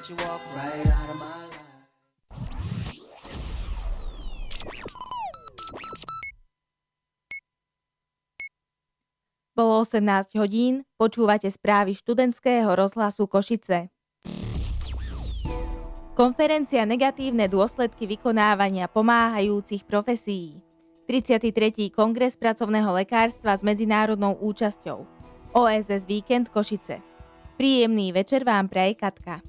she walk right out of my life. Bolo 18 hodín, počúvate správy študentského rozhlasu Košice. Konferencia Negatívne dôsledky vykonávania pomáhajúcich profesií. 33. kongres pracovného lekárstva s medzinárodnou účasťou. OSS Víkend Košice. Príjemný večer vám praje Katka.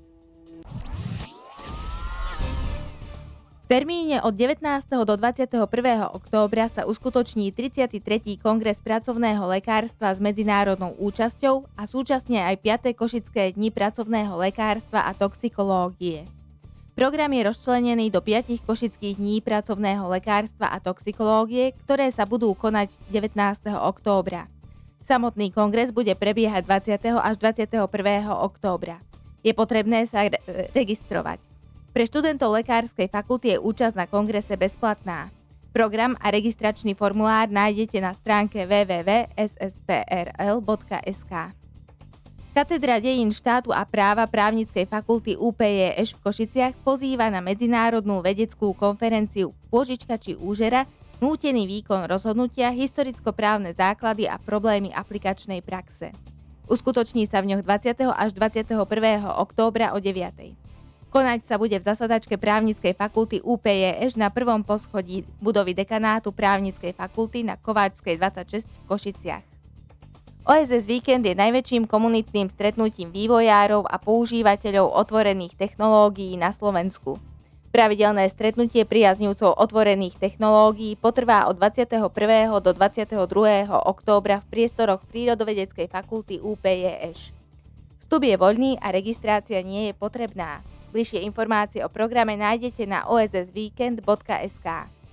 V termíne od 19. do 21. októbra sa uskutoční 33. kongres pracovného lekárstva s medzinárodnou účasťou a súčasne aj 5. košické dni pracovného lekárstva a toxikológie. Program je rozčlenený do 5 košických dní pracovného lekárstva a toxikológie, ktoré sa budú konať 19. októbra. Samotný kongres bude prebiehať 20. až 21. októbra. Je potrebné sa registrovať. Pre študentov lekárskej fakulty je účasť na kongrese bezplatná. Program a registračný formulár nájdete na stránke www.ssprl.sk. Katedra dejín štátu a práva právnickej fakulty UPJŠ v Košiciach pozýva na medzinárodnú vedeckú konferenciu Pôžička či úžera, nútený výkon rozhodnutia, historicko-právne základy a problémy aplikačnej praxe. Uskutoční sa v ňoch 20. až 21. októbra o 9. Konať sa bude v zasadačke právnickej fakulty UPJŠ na prvom poschodí budovy dekanátu právnickej fakulty na Kováčskej 26 v Košiciach. OSS Víkend je najväčším komunitným stretnutím vývojárov a používateľov otvorených technológií na Slovensku. Pravidelné stretnutie priaznivcov otvorených technológií potrvá od 21. do 22. októbra v priestoroch Prírodovedeckej fakulty UPJŠ. Vstup je voľný a registrácia nie je potrebná. Bližšie informácie o programe nájdete na ossvíkend.sk.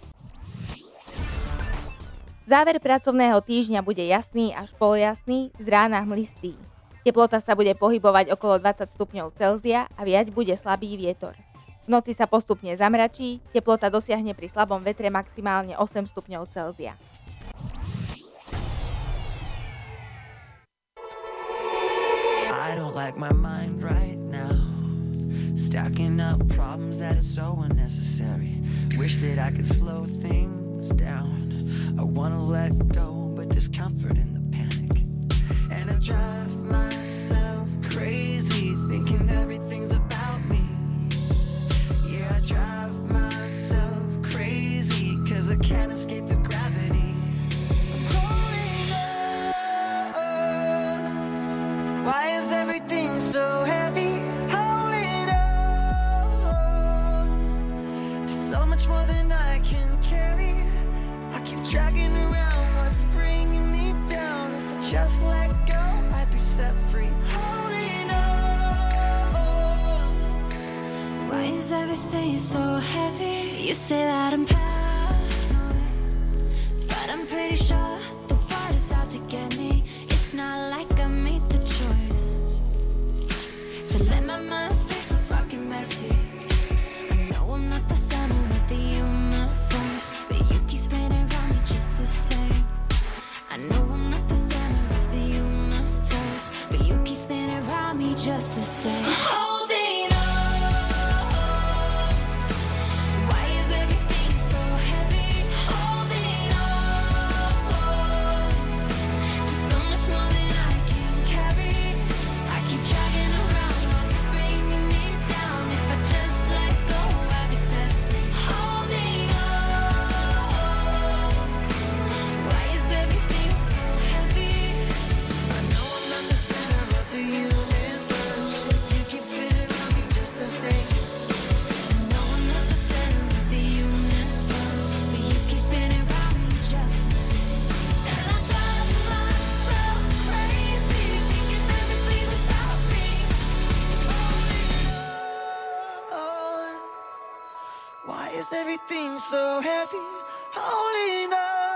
Záver pracovného týždňa bude jasný až polojasný, z rána hmlistý. Teplota sa bude pohybovať okolo 20 stupňov Celzia a viať bude slabý vietor. V noci sa postupne zamračí, teplota dosiahne pri slabom vetre maximálne 8 stupňov Celzia. I don't like my mind right now. Stacking up problems that are so unnecessary. Wish that I could slow things down. I wanna let go, but there's comfort in the panic. And I drive myself crazy, thinking everything's about me. Yeah, I drive myself crazy, cause I can't escape the gravity. I'm holding on. Why is everything so heavy? More than I can carry. I keep dragging around what's bringing me down. If I just let go, I'd be set free. Holding on. Why is everything so heavy? You say that I'm paranoid, but I'm pretty sure the water's out to get me. It's not like I made the choice, so let my mind stay so fucking messy. I know I'm not the center of the universe, but you keep spinning around me just the same. I know I'm not the center of the universe, but you keep spinning around me just the same. Holding on. Why is everything so heavy? Holding on. There's so much more than I can carry. I keep dragging around what's bringing me down. If I just let go, I'd be set free. Holding on. Why is everything so heavy? I know I'm not the center of the universe. You keep spinning around me just the same. I know I'm not the center of the universe, but you keep spinning around me just the same. And I drive myself crazy, thinking everything's about me. Holding on. Why is everything so heavy? Holding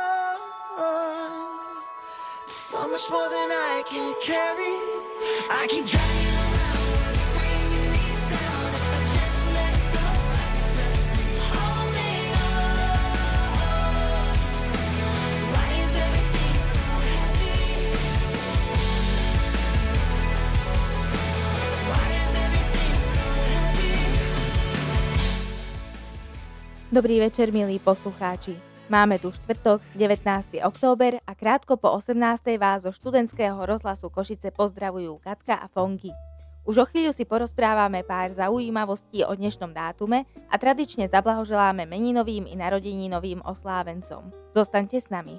on. So much more than I can carry. I keep dragging around what's bringing me down. If I just let go, I'd be set free. Holding on. Why is everything so heavy? Why is everything so heavy? Dobrý večer, milí poslucháči. Máme tu štvrtok, 19. október a krátko po 18. vás zo študentského rozhlasu Košice pozdravujú Katka a Fonky. Už o chvíľu si porozprávame pár zaujímavostí o dnešnom dátume a tradične zablahoželáme meninovým i narodeninovým oslávencom. Zostaňte s nami.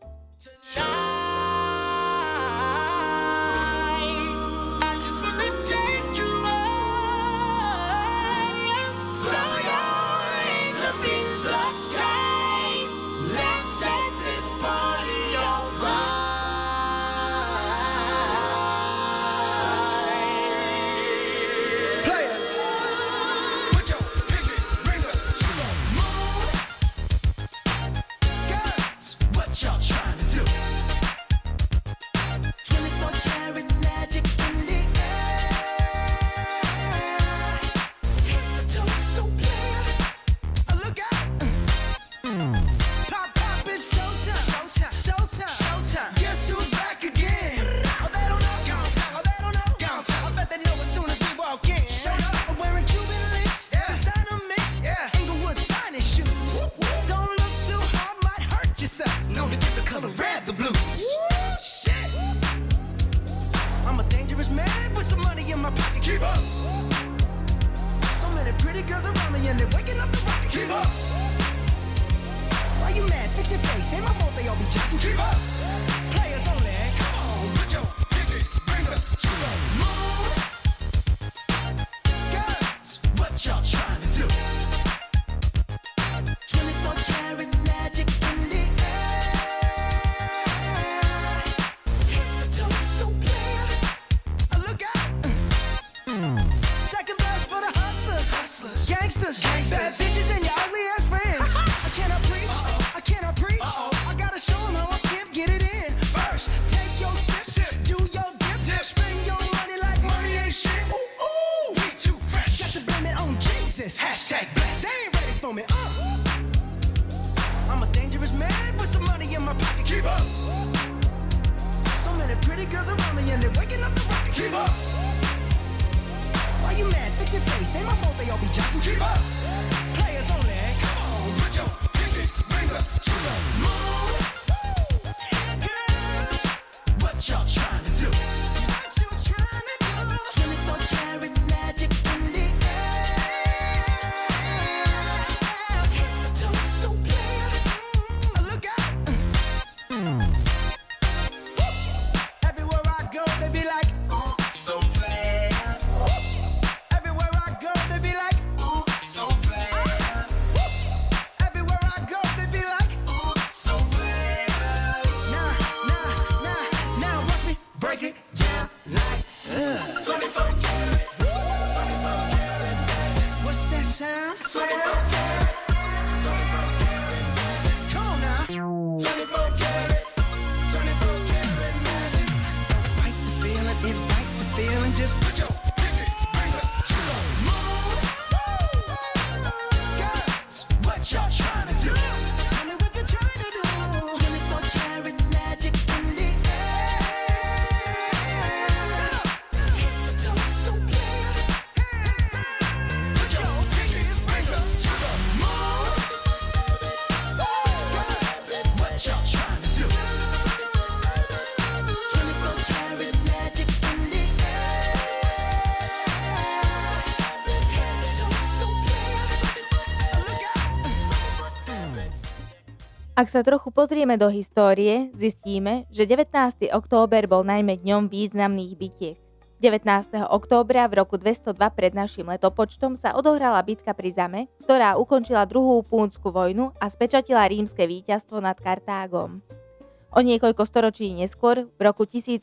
Ak sa trochu pozrieme do histórie, zistíme, že 19. október bol najmä dňom významných bitiek. 19. októbra v roku 202 pred našim letopočtom sa odohrala bitka pri Zame, ktorá ukončila druhú púnsku vojnu a spečatila rímske víťazstvo nad Kartágom. O niekoľko storočí neskôr, v roku 1813,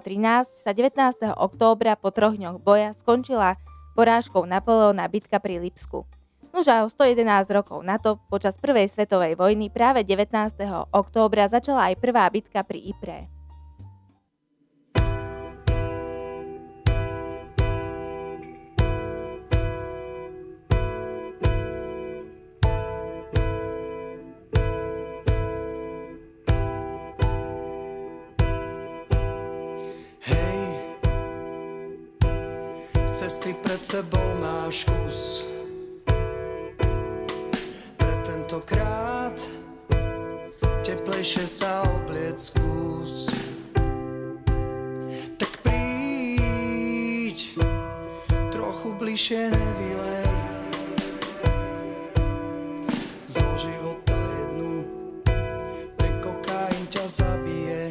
sa 19. októbra po 3 dňoch boja skončila porážkou Napoleona bitka pri Lipsku. Nuž a o 111 rokov na to, počas prvej svetovej vojny, práve 19. októbra začala aj prvá bitka pri Ypres. Cesty pred sebou máš kus, pred Tentokrát teplejšie sa obliec skús. Tak príď, trochu bližšie nevylej. Zo života jednu, ten kokain ťa zabije.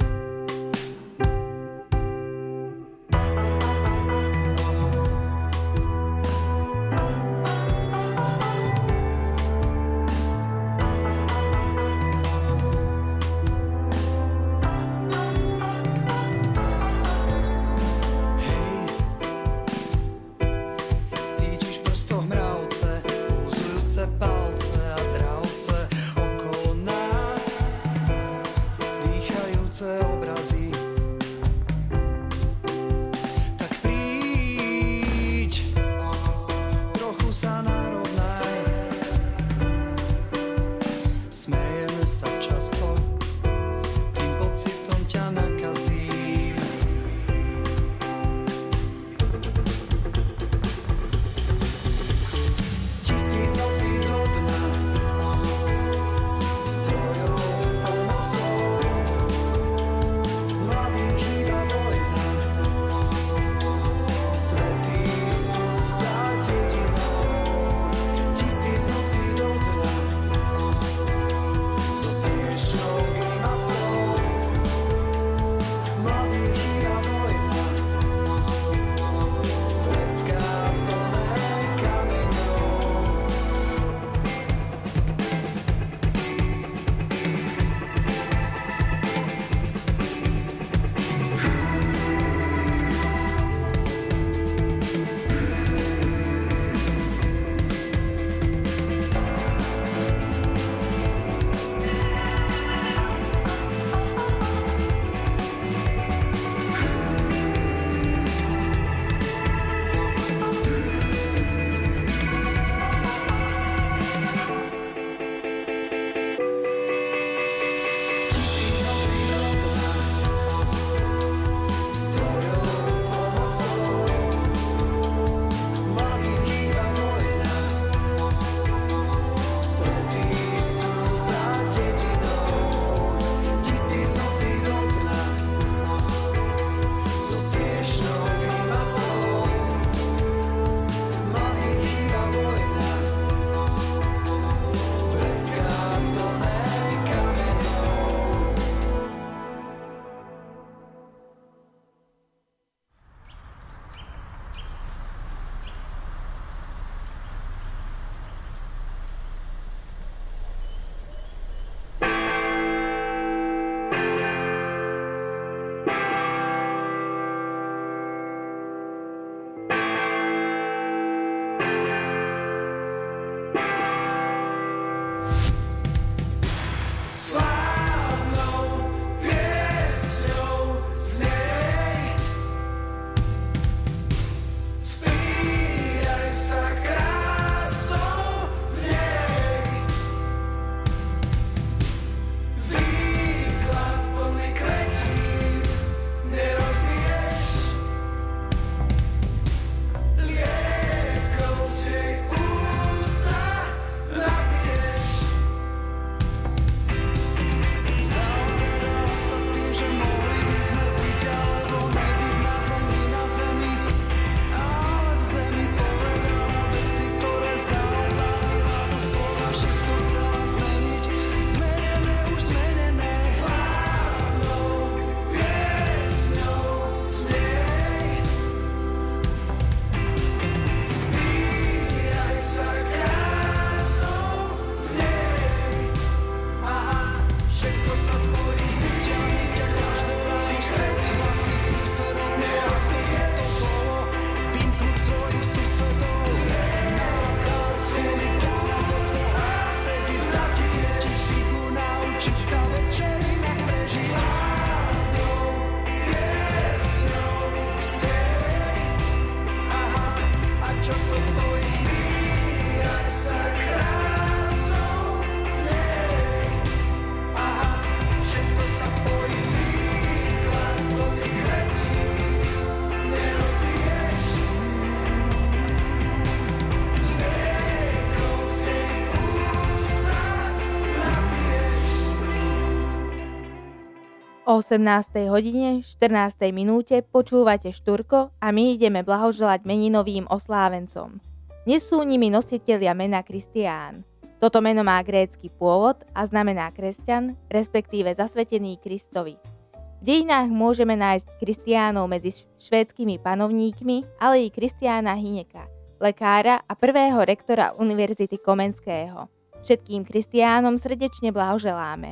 O 18. hodine 14. minúte počúvate Štúrko a my ideme blahoželať meninovým oslávencom. Dnes sú nimi nositelia mena Kristián. Toto meno má grécky pôvod a znamená kresťan, respektíve zasvetený Kristovi. V dejinách môžeme nájsť Kristiánov medzi švédskymi panovníkmi, ale i Kristiána Hyneka, lekára a prvého rektora Univerzity Komenského. Všetkým Kristiánom srdečne blahoželáme.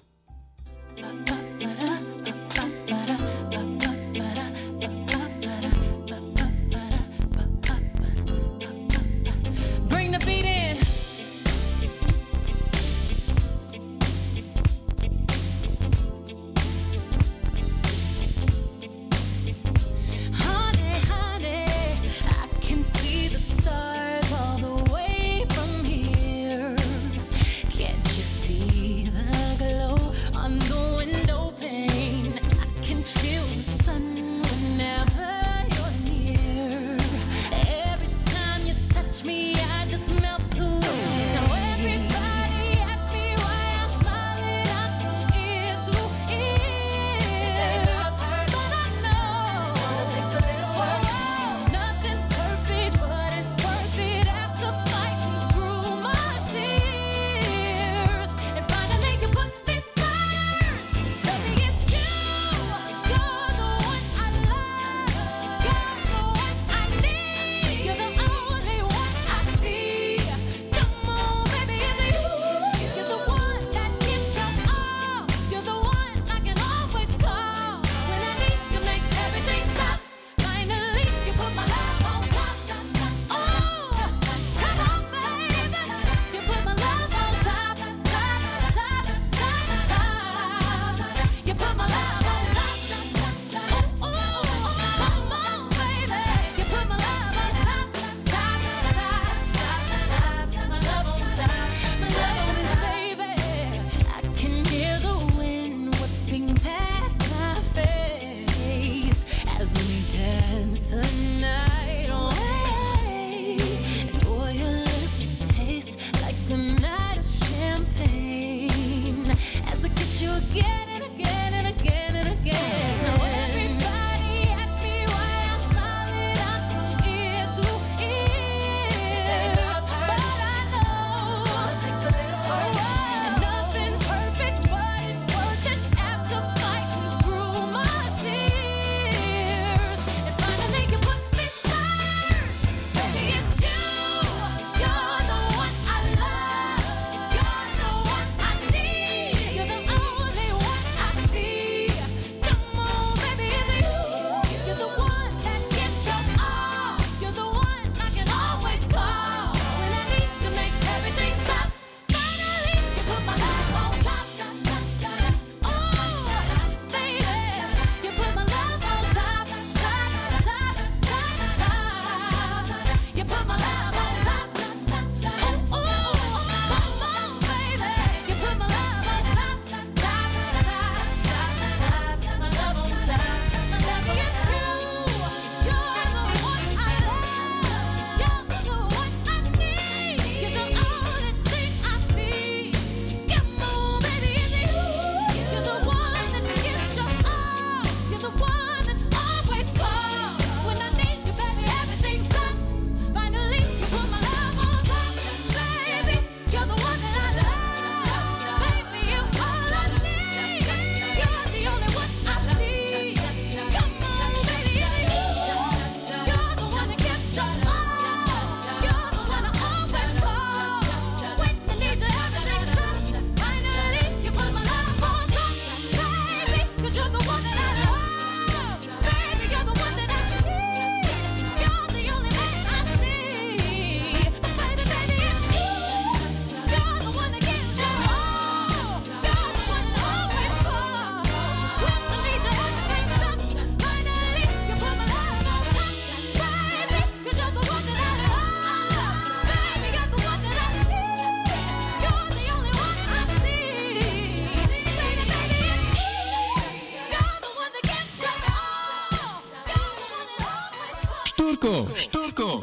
Štúrko.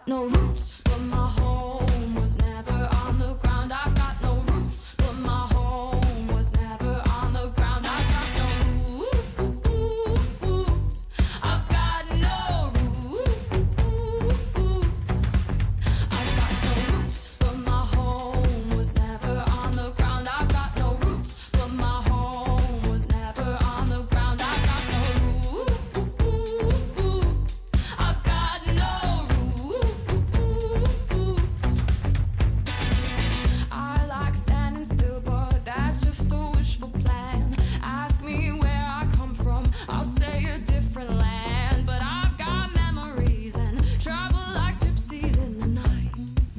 no roots, but my home was never on the ground. I've got no roots, but my home was never on the ground. I've got no roots. I've got no roots. I've got no roots, but my home was never on the ground. I've got no roots, but my home was never on the ground. I've got no roots. I've got no roots. I like standing still, but that's just a wishful plan. Ask me where I come from, I'll say a different land. But I've got memories and travel like gypsies in the night.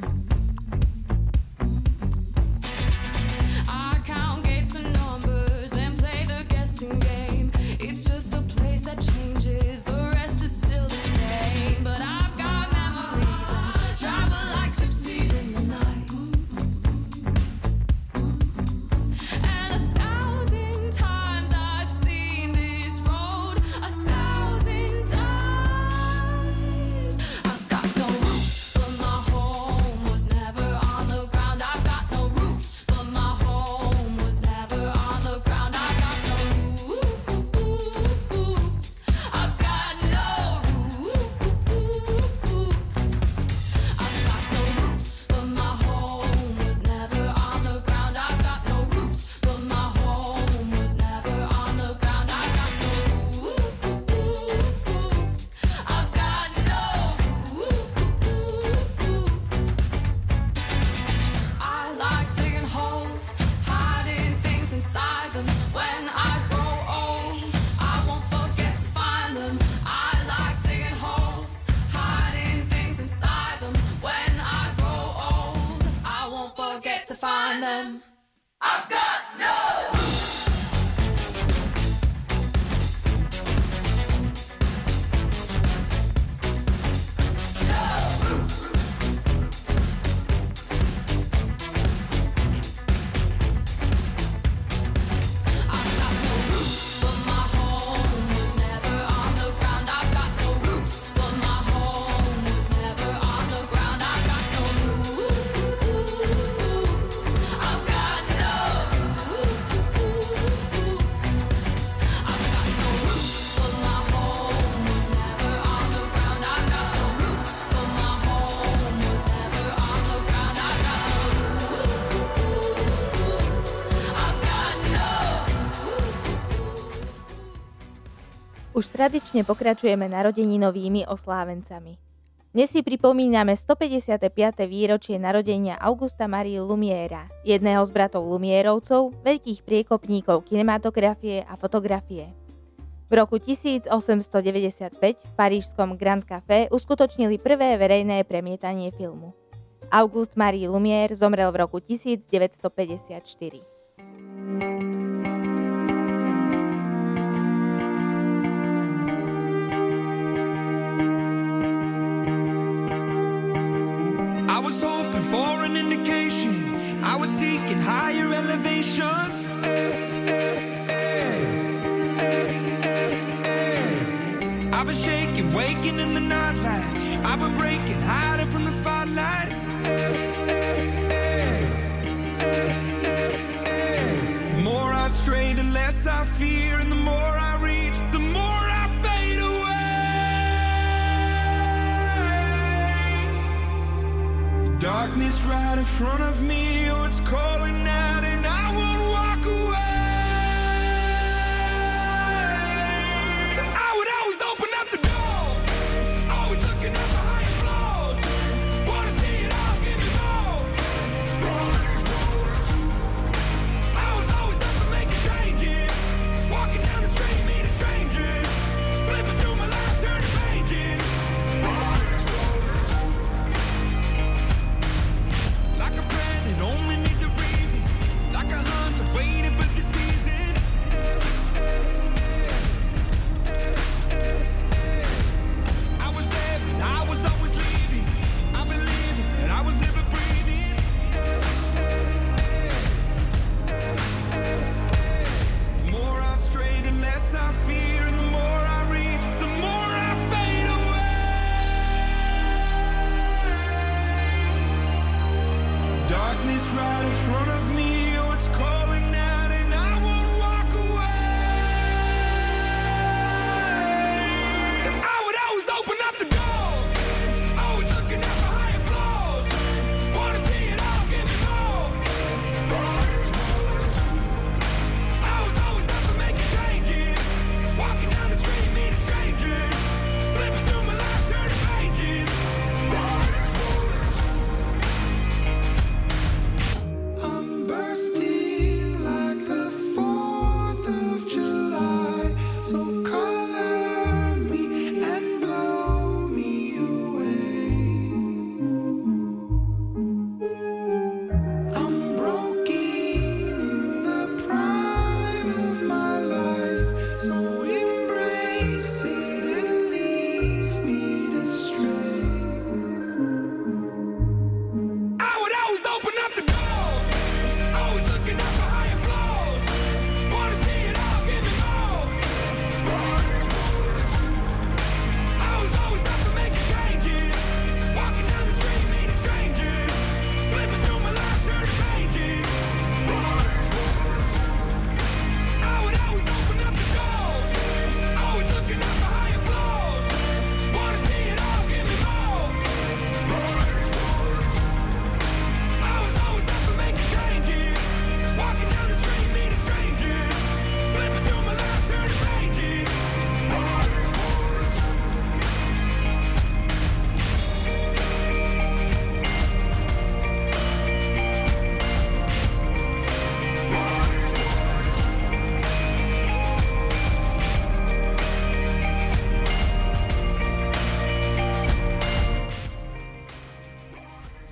I count gates and numbers, then play the guessing game. It's just a place that changes, the rest is still the same. But I've got memories and travel like gypsies in the night. And 1,000 times I've seen this road, 1,000 times. I've got no roots, but my home was never on the ground. I've got no roots, but my home was never on the ground. I've got no roots. I've got no roots. I've got no roots, but my home was never on the ground. I've got no roots, but my home was never on the ground. I've got no roots. I've got no roots. I like digging holes, hiding things inside them. When I grow old, I won't forget to find them. I like digging holes, hiding things inside them. When I grow old, I won't forget to find them. I've got no roots. No roots. I've got no roots, but my home was never on the ground. I've got no roots, but my home was never on the ground. I've got no roots. I've got no roots. I've got no roots, but my home was never on the ground. I've got no roots, but my home was never on the ground. I've got no roots. I've got no. Už tradične pokračujeme narodeninovými oslávencami. Dnes si pripomíname 155. výročie narodenia Augusta Marie Lumiéra, jedného z bratov Lumierovcov, veľkých priekopníkov kinematografie a fotografie. V roku 1895 v parížskom Grand Café uskutočnili prvé verejné premietanie filmu. Auguste Marie Lumière zomrel v roku 1954. I was hoping for an indication. I was seeking higher elevation. I've been shaking, waking in the nightlight. I've been breaking, hiding from the spotlight. The more I stray, the less I fear, and the more I reach, the more I fade away. The darkness right in front of me, oh, it's calling out, and I won't walk away. I would always open up the door, always looking up the higher floors. Wanna see it all, give me more. I was always up for making changes, walking down the street, meeting strangers, flipping through my life, turning pages. Like a prayer that only needs a reason.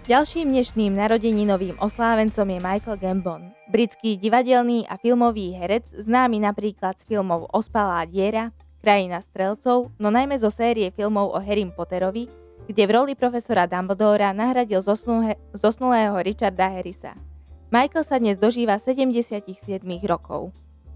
Ďalším dnešným narodeninovým oslávencom je Michael Gambon, britský divadelný a filmový herec, známy napríklad z filmov Ospalá diera, Krajina strelcov, no najmä zo série filmov o Harrym Potterovi, kde v roli profesora Dumbledora nahradil zosnulého Richarda Harrisa. Michael sa dnes dožíva 77 rokov.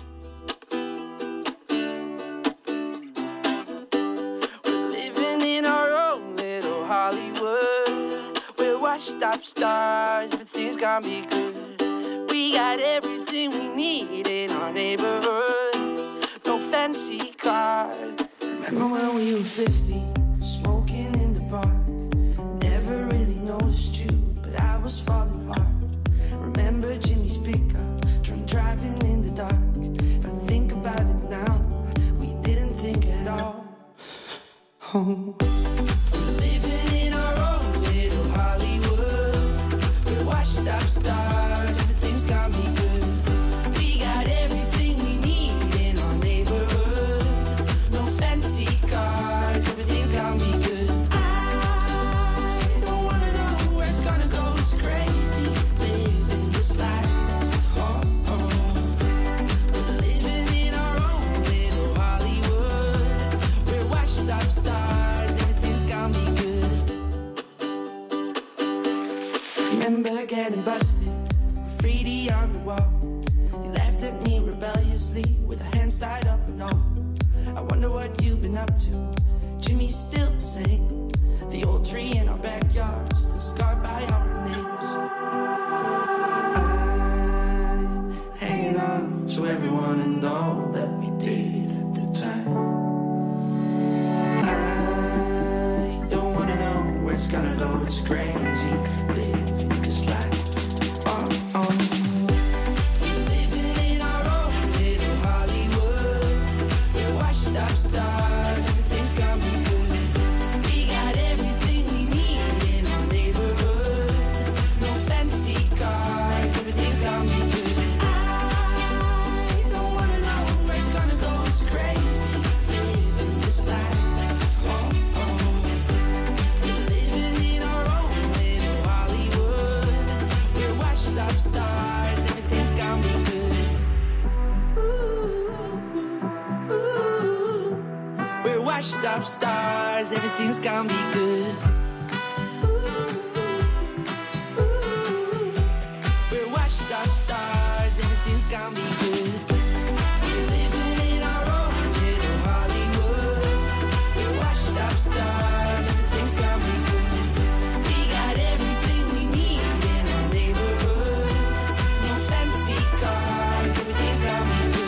Washed up stars, everything's gonna be good. We got everything we need in our neighborhood. No fancy cars. Remember when we were 50, smoking in the park. Never really noticed you, but I was falling hard. Remember Jimmy's pickup, driving in the dark. If I think about it now, we didn't think at all. Oh. Stars, everything's gonna be good. We got everything we need in our neighborhood. No fancy cars, everything's gonna be good. I don't wanna know where it's gonna go. It's crazy living this life. Oh, oh. We're living in our own little Hollywood. We're washed up stars, everything's gonna be good. Remember getting busted, graffiti on the wall. You laughed at me rebelliously with our hands tied up and all. I wonder what you've been up to. Jimmy's still the same. The old tree in our backyard, still scarred by our names. I'm hanging on to everyone and all that we did at the time. I don't wanna know where it's gonna go. It's crazy living this life. Washed up stars, everything's gonna be good. We're washed up stars, everything's gonna be good. We're living in our own little Hollywood. We're washed up stars, everything's gonna be good. We got everything we need in our neighborhood. No fancy cars, everything's gonna be good.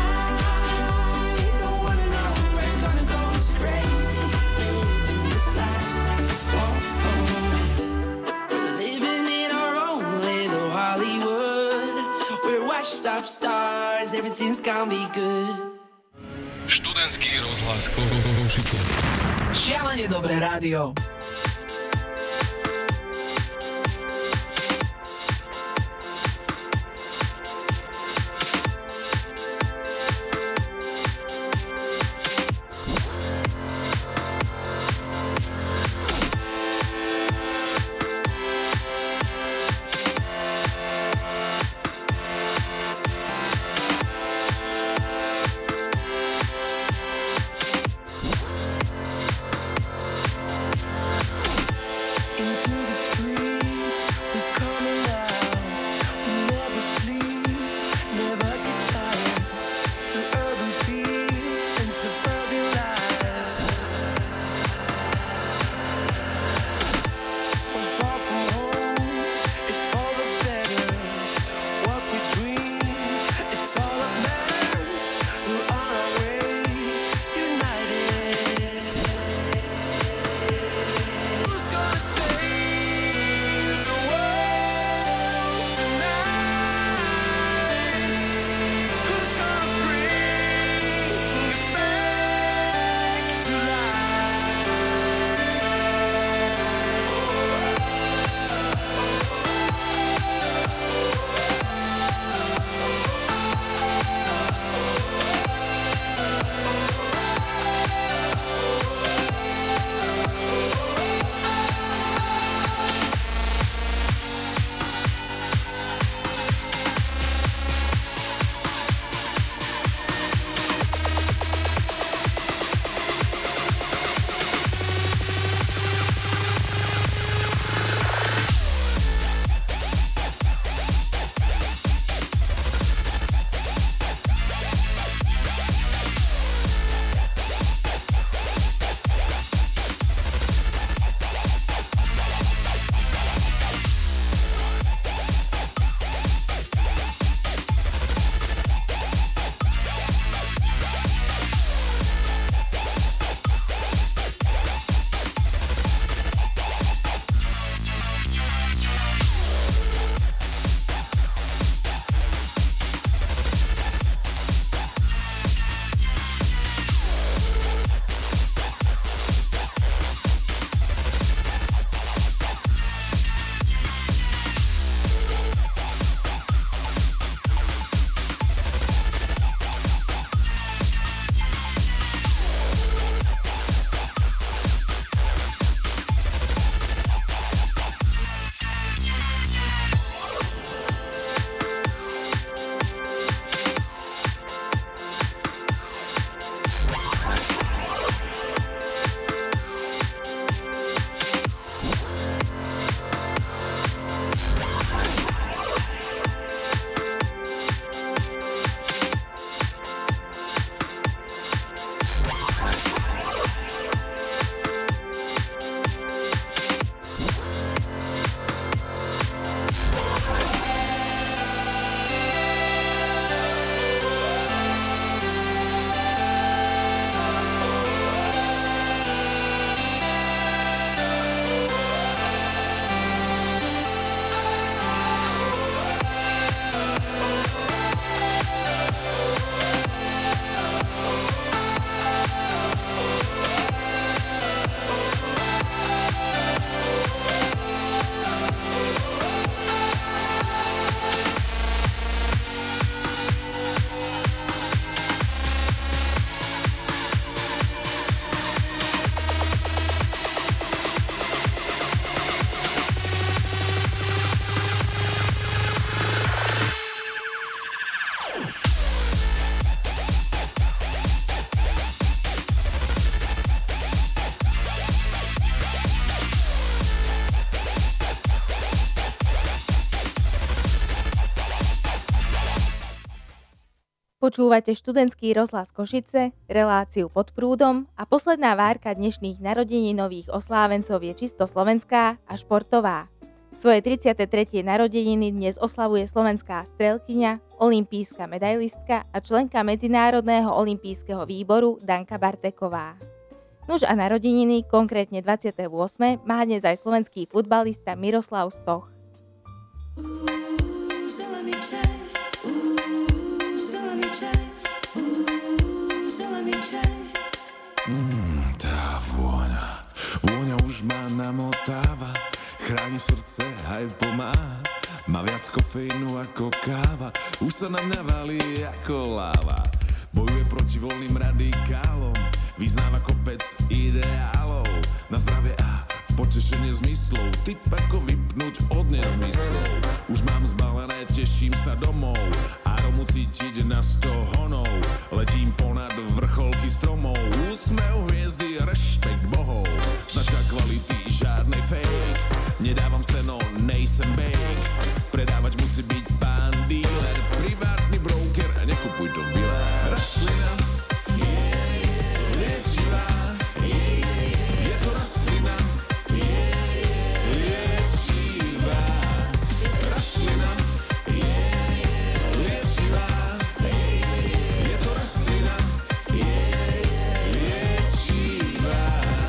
Stop stars, everything's gonna be good. Študentský rozhlas Košice. Šialene dobré rádio. Počúvate študentský rozhlas Košice, reláciu Pod prúdom a posledná várka dnešných narodeninových oslávencov je čisto slovenská a športová. Svoje 33. narodeniny dnes oslavuje slovenská strelkyňa, olympijská medailistka a členka Medzinárodného olympijského výboru Danka Barteková. Nuž a narodeniny, konkrétne 28. má dnes aj slovenský futbalista Miroslav Stoch. Zelený čaj, zelený čaj, zelený čaj. Tá vôňa už ma namotáva, chráni srdce aj pomáha, má viac kofeínu ako káva, už sa na mňa valí ako láva, bojuje proti voľným radikálom, vyznáva kopec ideálov, na zdravie a potešenie zmyslov, typ ako vypnúť od nezmyslov. Už mám zbalené, teším sa domov, aromu cítiť na 100 honov, letím ponad vrcholky stromov, úsmev hviezdy, rešpekt bohov, značka kvality, žiadnej fake, nedávam seno, nejsem bake, predávač musí byť pán dealer, privátny broker, nekupuj to v bile. Rastlina liečivá, je to rastlina liečivá, rastlina liečivá, je to rastlina liečivá.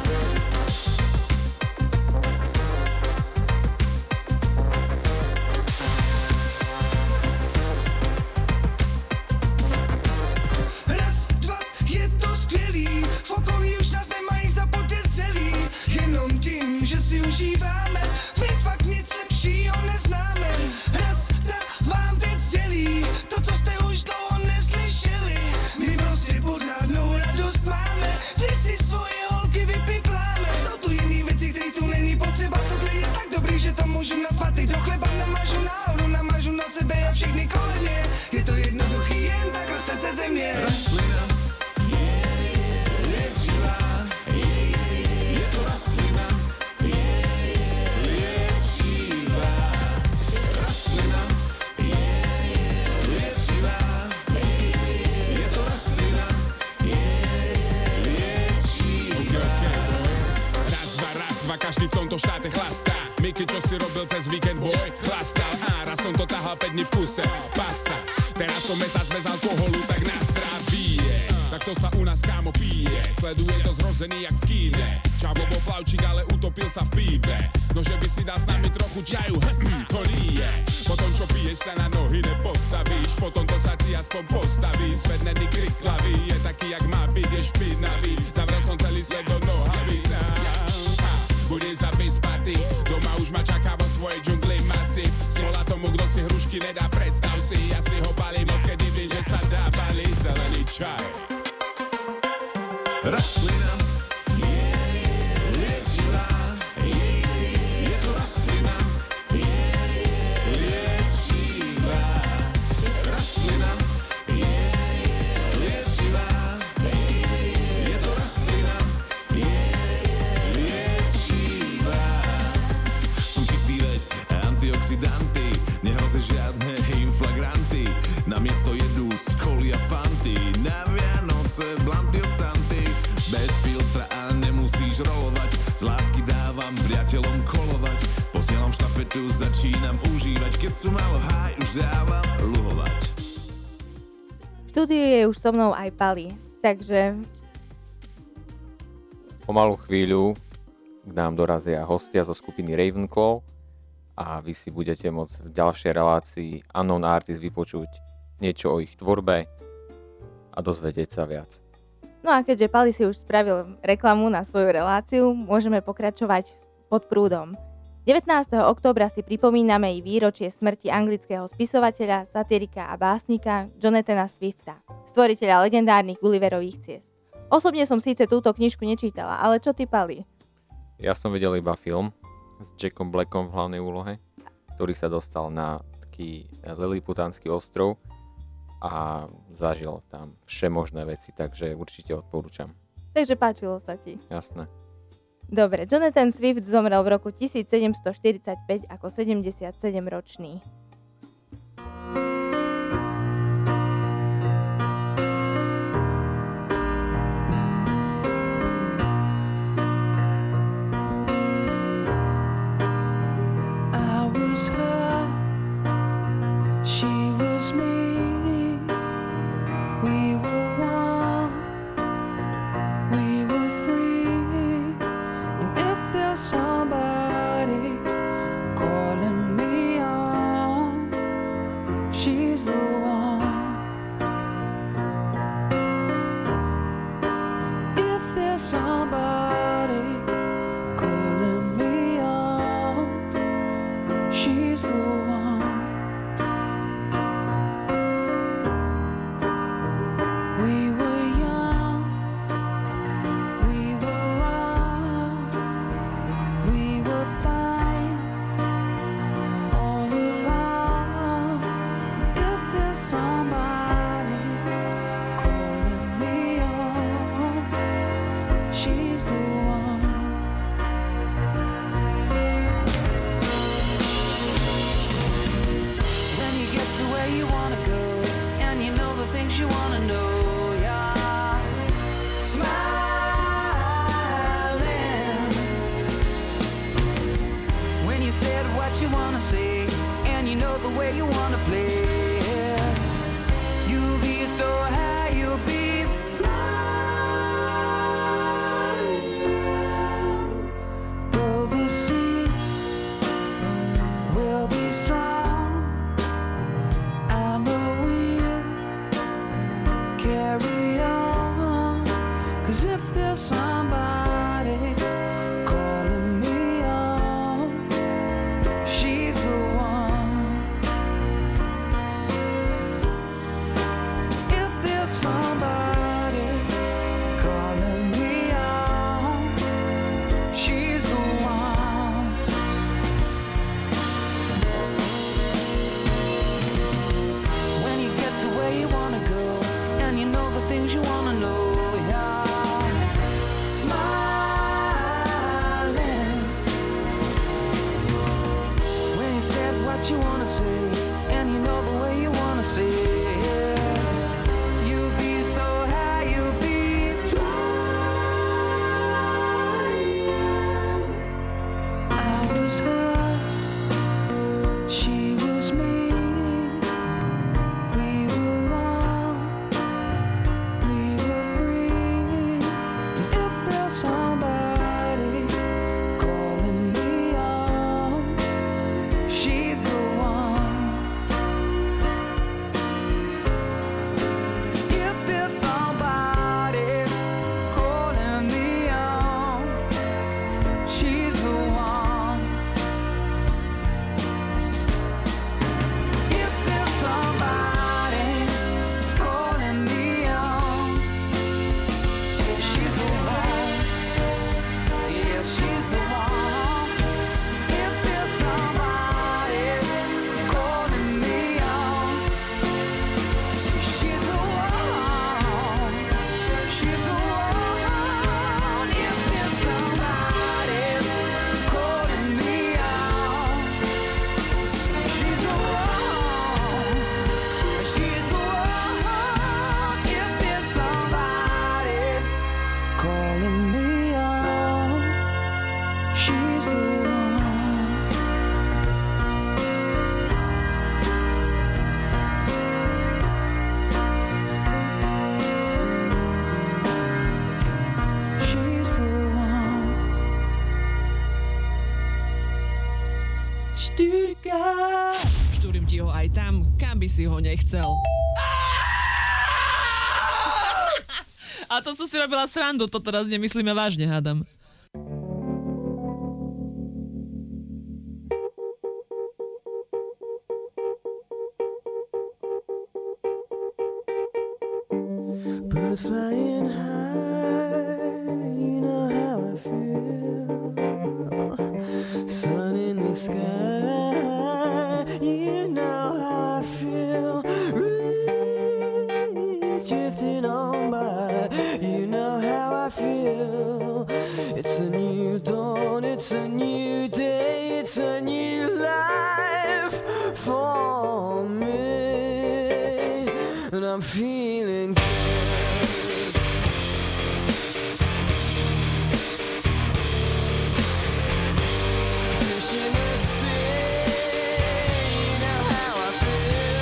Raz, dva, je to skvělý, v okolí už nás nemají za podezřelý, jenom tím, že si užíváme, my fakt nic lepšího neznáme. Raz, vám teď sdělí, to, co jste už dlouho neslyšeli, my prostě pořádnou radost máme, když si svoje holky vypipláme. Jsou tu jiný věci, který tu není potřeba, tohle je tak dobrý, že to můžu nazvat i do chleba, namažu náhodou, namažu na sebe a všechny kolem mě, je to jednoduchý, jen tak roste ze země. Rastlina liečivá, je to rastlina liečivá, rastlina liečivá, je to rastlina liečivá. Raz, dva, každý v tomto štáte chlastá. Miky, čo si robil cez víkend, boj, chlastal. Raz som to tahal 5 dní v kuse, pasca. Teraz som mesiac bez alkoholu, tak na zdravie. Tak to sa u nás kámo pije, sleduje to zrozený jak v kíne. Čavo bol plavčík, ale utopil sa v píve. No že by si dal s nami trochu čaju, to nie. Potom čo piješ sa na nohy nepostavíš, potom to sa ti aspoň postaví. Svet není kriklavý, je taký jak má byť, je špinavý. Zavrel som celý svet do nohavíc. Bude sa vyspatý, doma už ma čaká vo svojej džungli masív. Smola tomu, kto si hrušky nedá, predstav si. Ja si ho palím, odkedy viem, že sa dá paliť zelený čaj. Rastlina liečivá, je to rastlina liečivá, rastlina liečivá, je to rastlina liečivá. Som čistý veď, antioxidanty, nehrozí žiadne inflagranty, namiesto jedu skoli a fanty, na Vianoce blanty od Santy, bez filtra a nemusíš rolovať, z lásky dávam priateľom kolovať, posielam štafetu, začínam užívať, keď sú malo háj, už dávam luhovať. V štúdiu je už so mnou aj Pali, takže Pomalú chvíľu k nám dorazia hostia zo skupiny Ravenclaw a vy si budete môcť v ďalšej relácii Unknown Artist vypočuť niečo o ich tvorbe a dozvedieť sa viac. No a keďže Pali si už spravil reklamu na svoju reláciu, môžeme pokračovať Pod prúdom. 19. októbra si pripomíname i výročie smrti anglického spisovateľa, satirika a básnika Jonathana Swifta, stvoriteľa legendárnych Gulliverových ciest. Osobne som síce túto knižku nečítala, ale čo ty, Pali? Ja som videl iba film s Jackom Blackom v hlavnej úlohe, ktorý sa dostal na taký liliputánsky ostrov a zažil tam všemožné veci, takže určite odporúčam. Takže páčilo sa ti. Jasné. Dobre, Jonathan Swift zomrel v roku 1745 ako 77-ročný. She was me. We were one. We were free. And if there's somebody calling me on, she's the one. If there's somebody calling me on, she's the one. We were young, we were wrong, we were fine all along. If there's somebody calling me on, she's the one. When you get to where you wanna go, and you know the things you wanna know, yeah. Smiling. When you said what you wanna say, and you know the way you wanna play, you'll be so high, you'll be flying. Though the sea will be strong, I know we'll carry on. 'Cause if there's somebody calling me on, she's the one. If there's somebody calling me on, she's the one. When you get to where you wanna go, and you know the things you wanna know, yeah. Smiling. When you said what you wanna say, and you know the way you wanna say it, you'll be so high, you'll be flying. I was her, she was me. We were one, we were free. And if there's somebody calling me on, she's the one. If there's somebody calling me on, she's the one. If there's somebody calling me on, she's the one. Yeah, she's the one. If there's somebody calling me on, she's the one. She's the one. If there's somebody calling me on, she's the one. She's the one. If there's somebody calling me on, she's the one. She's the one. Štúrim ti ho aj tam, kam by si ho nechcel. A to som si robila srandu, to teraz nemyslíme vážne, hádam. Birds flying high, you know how I feel. Sun in the sky, you know how I feel. Breeze drifting on by, you know how I feel. It's a new dawn, it's a new day, it's a new life for me. And I'm feeling good. Fish in the sea, know how I feel.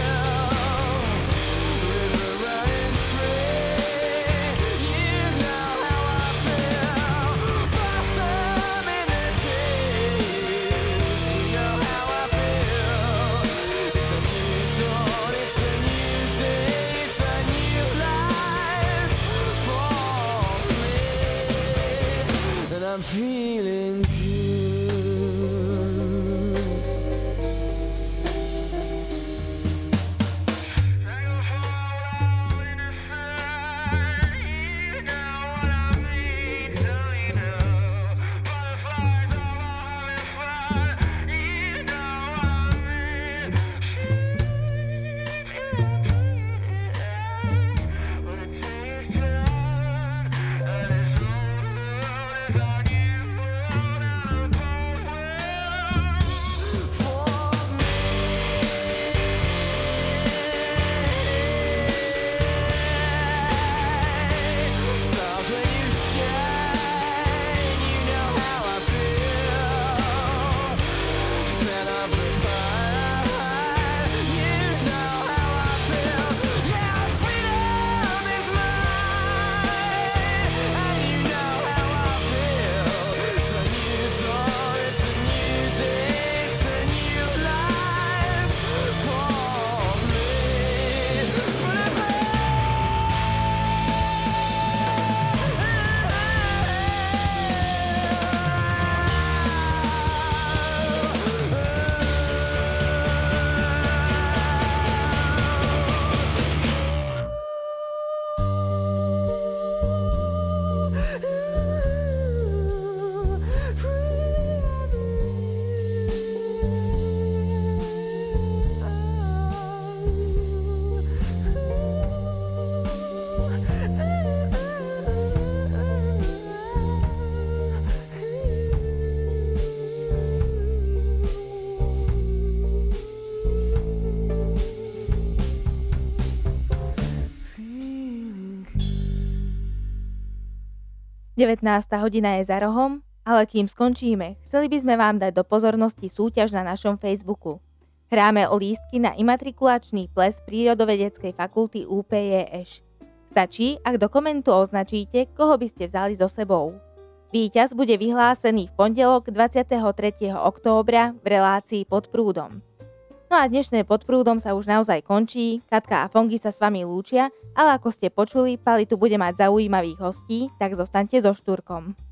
I'm feeling good. Hodina je za rohom, ale kým skončíme, chceli by sme vám dať do pozornosti súťaž na našom Facebooku. Hráme o lístky na imatrikulačný ples Prírodovedeckej fakulty UPJŠ. Stačí, ak do komentu označíte, koho by ste vzali so sebou. Víťaz bude vyhlásený v pondelok 23. októbra v relácii Pod prúdom. No a dnešné Pod prúdom sa už naozaj končí, Katka a Fongy sa s vami lúčia, ale ako ste počuli, Pali tu bude mať zaujímavých hostí, tak zostaňte so Štúrkom.